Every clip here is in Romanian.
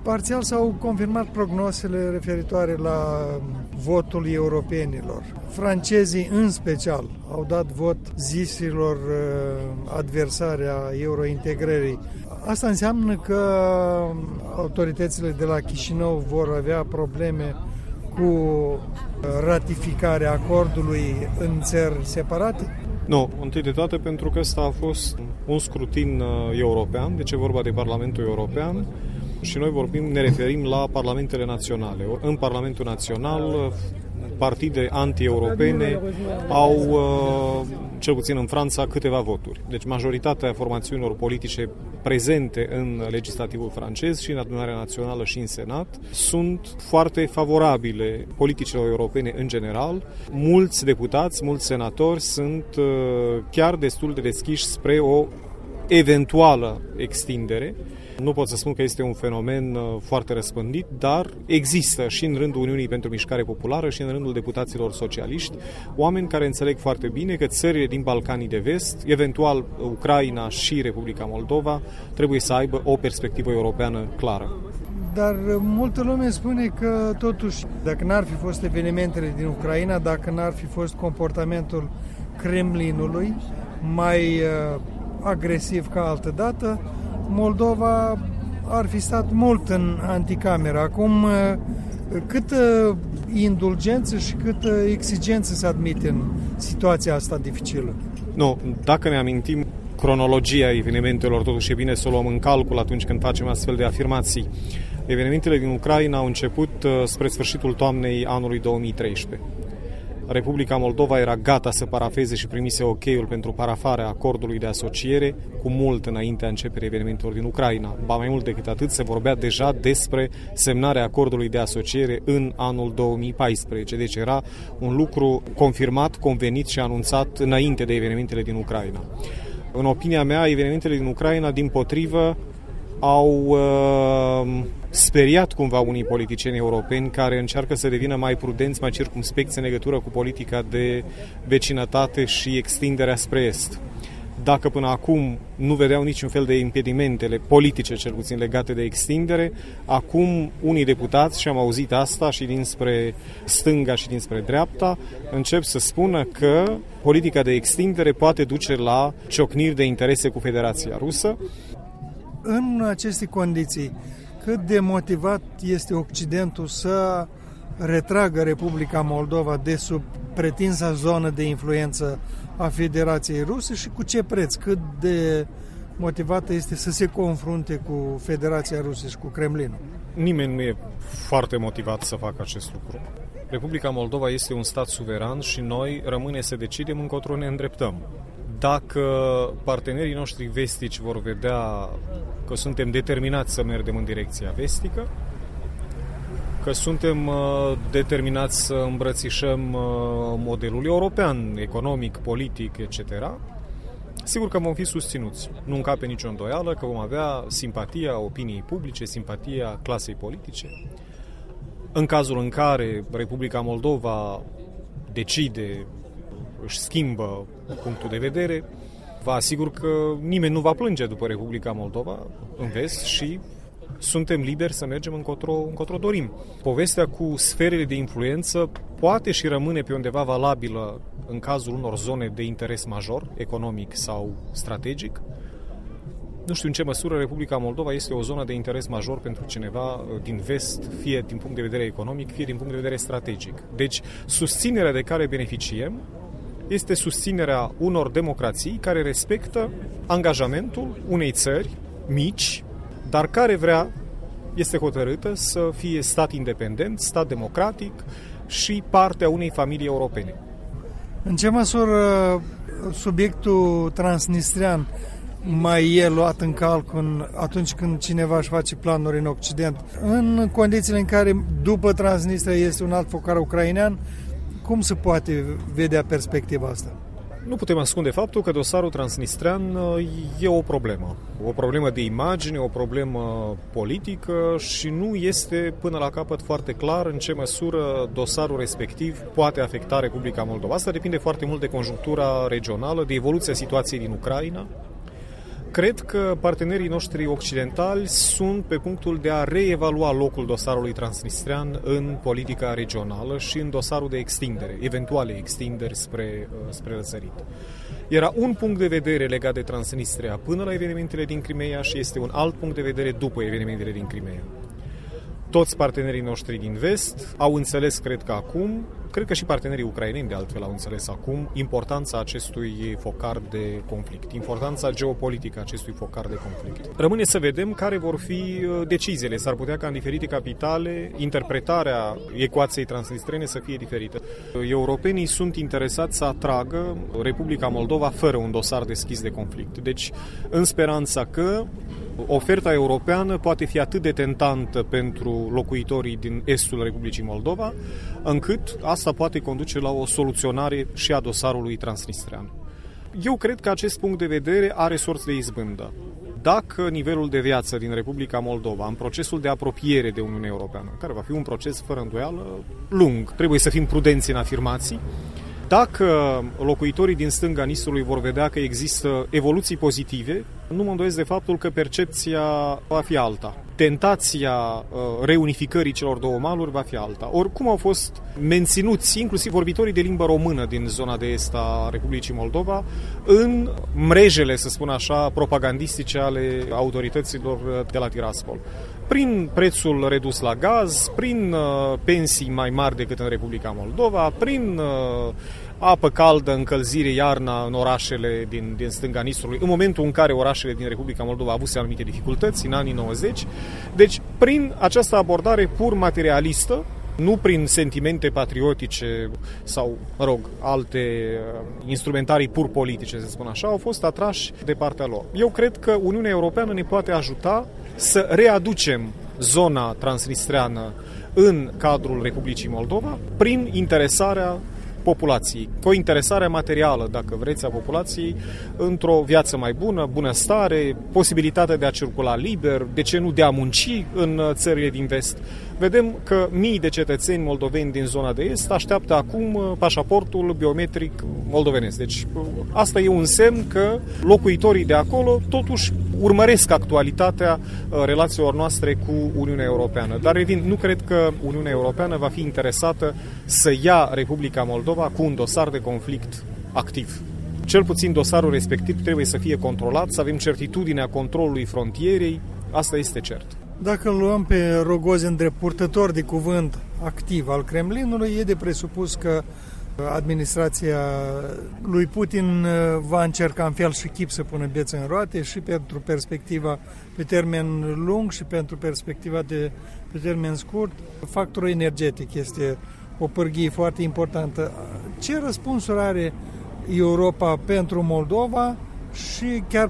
Parțial s-au confirmat prognosele referitoare la votul europenilor. Francezii în special au dat vot zisilor adversari a eurointegrării. Asta înseamnă că autoritățile de la Chișinău vor avea probleme cu ratificarea acordului în țări separate? Nu, întâi de toate pentru că ăsta a fost un scrutin european, deci e vorba de Parlamentul European și noi ne referim la parlamentele naționale. În Parlamentul Național, partide anti-europene au, cel puțin în Franța, câteva voturi. Deci majoritatea formațiunilor politice prezente în legislativul francez și în Adunarea Națională și în Senat sunt foarte favorabile politicilor europene în general. Mulți deputați, mulți senatori sunt chiar destul de deschiși spre o eventuală extindere. Nu pot să spun că este un fenomen foarte răspândit, dar există și în rândul Uniunii pentru Mișcare Populară și în rândul deputaților socialiști oameni care înțeleg foarte bine că țările din Balcanii de Vest, eventual Ucraina și Republica Moldova, trebuie să aibă o perspectivă europeană clară. Dar multă lume spune că totuși, dacă n-ar fi fost evenimentele din Ucraina, dacă n-ar fi fost comportamentul Kremlinului mai agresiv ca altădată, Moldova ar fi stat mult în anticameră. Acum, câtă indulgență și câtă exigență se admite în situația asta dificilă? Nu, dacă ne amintim cronologia evenimentelor, totuși e bine să o luăm în calcul atunci când facem astfel de afirmații. Evenimentele din Ucraina au început spre sfârșitul toamnei anului 2013. Republica Moldova era gata să parafeze și primise ok-ul pentru parafarea acordului de asociere cu mult înaintea începerii evenimentelor din Ucraina. Ba mai mult decât atât, se vorbea deja despre semnarea acordului de asociere în anul 2014. Deci era un lucru confirmat, convenit și anunțat înainte de evenimentele din Ucraina. În opinia mea, evenimentele din Ucraina, dimpotrivă, au speriat cumva unii politicieni europeni care încearcă să devină mai prudenți, mai circumspecți în legătură cu politica de vecinătate și extinderea spre est. Dacă până acum nu vedeau niciun fel de impedimentele politice, cel puțin legate de extindere, acum unii deputați, și am auzit asta și dinspre stânga și dinspre dreapta, încep să spună că politica de extindere poate duce la ciocniri de interese cu Federația Rusă. În aceste condiții, cât de motivat este Occidentul să retragă Republica Moldova de sub pretinsa zonă de influență a Federației Ruse și cu ce preț? Cât de motivată este să se confrunte cu Federația Rusă și cu Kremlinul? Nimeni nu e foarte motivat să facă acest lucru. Republica Moldova este un stat suveran și noi rămâne să decidem încotro ne îndreptăm. Dacă partenerii noștri vestici vor vedea că suntem determinați să mergem în direcția vestică, că suntem determinați să îmbrățișăm modelul european, economic, politic, etc., sigur că vom fi susținuți. Nu încape nicio îndoială că vom avea simpatia opiniei publice, simpatia clasei politice. În cazul în care Republica Moldova decide, își schimbă punctul de vedere, vă asigur că nimeni nu va plânge după Republica Moldova în vest și suntem liberi să mergem încotro dorim. Povestea cu sferele de influență poate și rămâne pe undeva valabilă în cazul unor zone de interes major, economic sau strategic. Nu știu în ce măsură Republica Moldova este o zonă de interes major pentru cineva din vest, fie din punct de vedere economic, fie din punct de vedere strategic. Deci, susținerea de care beneficiem este susținerea unor democrații care respectă angajamentul unei țări mici, dar care este hotărâtă să fie stat independent, stat democratic și parte a unei familii europene. În ce măsură subiectul transnistrian mai e luat în calcul atunci când cineva își face planuri în Occident? În condițiile în care după Transnistria este un alt focar ucrainean, cum se poate vedea perspectiva asta? Nu putem ascunde faptul că dosarul transnistrean e o problemă. O problemă de imagine, o problemă politică și nu este până la capăt foarte clar în ce măsură dosarul respectiv poate afecta Republica Moldova. Asta depinde foarte mult de conjunctura regională, de evoluția situației din Ucraina. Cred că partenerii noștri occidentali sunt pe punctul de a reevalua locul dosarului transnistrean în politica regională și în dosarul de extindere, eventuale extinderi spre răsărit. Era un punct de vedere legat de Transnistria până la evenimentele din Crimea și este un alt punct de vedere după evenimentele din Crimea. Toți partenerii noștri din vest au înțeles, cred că și partenerii ucraineni de altfel au înțeles acum importanța acestui focar de conflict, importanța geopolitică a acestui focar de conflict. Rămâne să vedem care vor fi deciziile. S-ar putea ca în diferite capitale interpretarea ecuației transnistrene să fie diferită. Europenii sunt interesați să atragă Republica Moldova fără un dosar deschis de conflict. Deci, în speranța că oferta europeană poate fi atât de tentantă pentru locuitorii din estul Republicii Moldova, încât asta poate conduce la o soluționare și a dosarului transnistrean. Eu cred că acest punct de vedere are sorți de izbândă. Dacă nivelul de viață din Republica Moldova, în procesul de apropiere de Uniunea Europeană, care va fi un proces fără îndoială lung, trebuie să fim prudenți în afirmații, dacă locuitorii din stânga Nistrului vor vedea că există evoluții pozitive, nu mă îndoiesc de faptul că percepția va fi alta. Tentația reunificării celor două maluri va fi alta. Oricum au fost menținuți, inclusiv vorbitorii de limbă română din zona de est a Republicii Moldova, în mrejele, să spun așa, propagandistice ale autorităților de la Tiraspol. Prin prețul redus la gaz, prin pensii mai mari decât în Republica Moldova, prin apă caldă, încălzire iarna în orașele din stânga Nistrului, în momentul în care orașele din Republica Moldova avuse anumite dificultăți, în anii 90. Deci, prin această abordare pur materialistă, nu prin sentimente patriotice sau, alte instrumentarii pur politice, să spun așa, au fost atrași de partea lor. Eu cred că Uniunea Europeană ne poate ajuta să readucem zona transnistreană în cadrul Republicii Moldova prin interesarea populației, cu o interesare materială, dacă vreți, a populației într-o viață mai bună, bunăstare, posibilitatea de a circula liber, de ce nu de a munci în țările din vest. Vedem că mii de cetățeni moldoveni din zona de est așteaptă acum pașaportul biometric moldovenesc. Deci asta e un semn că locuitorii de acolo totuși urmăresc actualitatea relațiilor noastre cu Uniunea Europeană. Dar revin, nu cred că Uniunea Europeană va fi interesată să ia Republica Moldova cu un dosar de conflict activ. Cel puțin dosarul respectiv trebuie să fie controlat, să avem certitudinea controlului frontierei, asta este cert. Dacă îl luăm pe Rogozin drept purtător de cuvânt activ al Kremlinului, e de presupus că administrația lui Putin va încerca în fel și chip să pună bețe în roate și pentru perspectiva pe termen lung și pentru perspectiva pe termen scurt. Factorul energetic este o pârghie foarte importantă. Ce răspunsuri are Europa pentru Moldova și chiar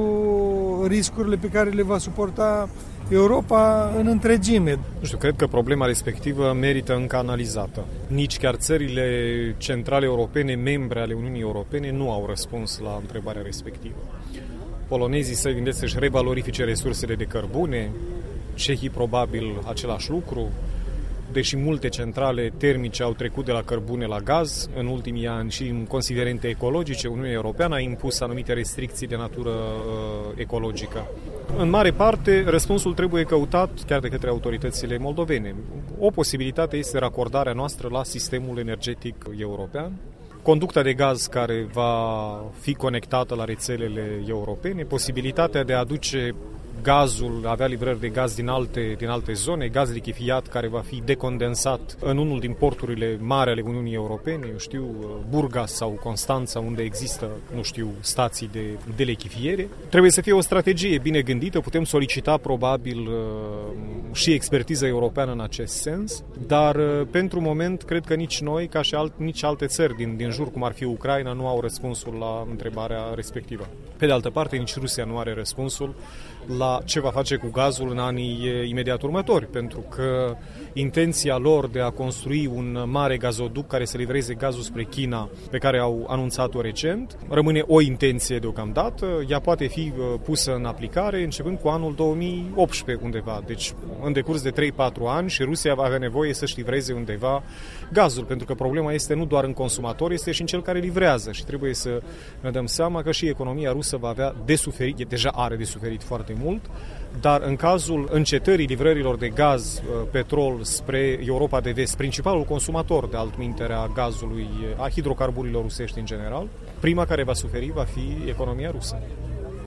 pentru riscurile pe care le va suporta Europa în întregime? Nu știu, cred că problema respectivă merită încă analizată. Nici chiar țările centrale europene, membre ale Uniunii Europene, nu au răspuns la întrebarea respectivă. Polonezii se gândesc să-și revalorifice resursele de cărbune, cehii probabil același lucru, deși multe centrale termice au trecut de la cărbune la gaz în ultimii ani și în considerente ecologice, Uniunea Europeană a impus anumite restricții de natură ecologică. În mare parte, răspunsul trebuie căutat chiar de către autoritățile moldovene. O posibilitate este racordarea noastră la sistemul energetic european, conducta de gaz care va fi conectată la rețelele europene, posibilitatea de a aduce gazul, avea livrări de gaz din alte zone, gaz lichefiat care va fi decondensat în unul din porturile mari ale Uniunii Europene, Burgas sau Constanța, unde există, stații de lichefiere. Trebuie să fie o strategie bine gândită, putem solicita probabil și expertiză europeană în acest sens, dar pentru moment cred că nici noi, ca și nici alte țări din jur, cum ar fi Ucraina, nu au răspunsul la întrebarea respectivă. Pe de altă parte, nici Rusia nu are răspunsul la la ce va face cu gazul în anii imediat următori, pentru că intenția lor de a construi un mare gazoduct care să livreze gazul spre China, pe care au anunțat-o recent, rămâne o intenție deocamdată. Ea poate fi pusă în aplicare începând cu anul 2018 undeva, deci în decurs de 3-4 ani, și Rusia va avea nevoie să-și livreze undeva gazul, pentru că problema este nu doar în consumator, este și în cel care livrează și trebuie să ne dăm seama că și economia rusă va avea de suferit, deja are de suferit foarte mult, dar în cazul încetării livrărilor de gaz, petrol spre Europa de Vest, principalul consumator de altminteri a gazului, a hidrocarburilor rusești în general, prima care va suferi va fi economia rusă.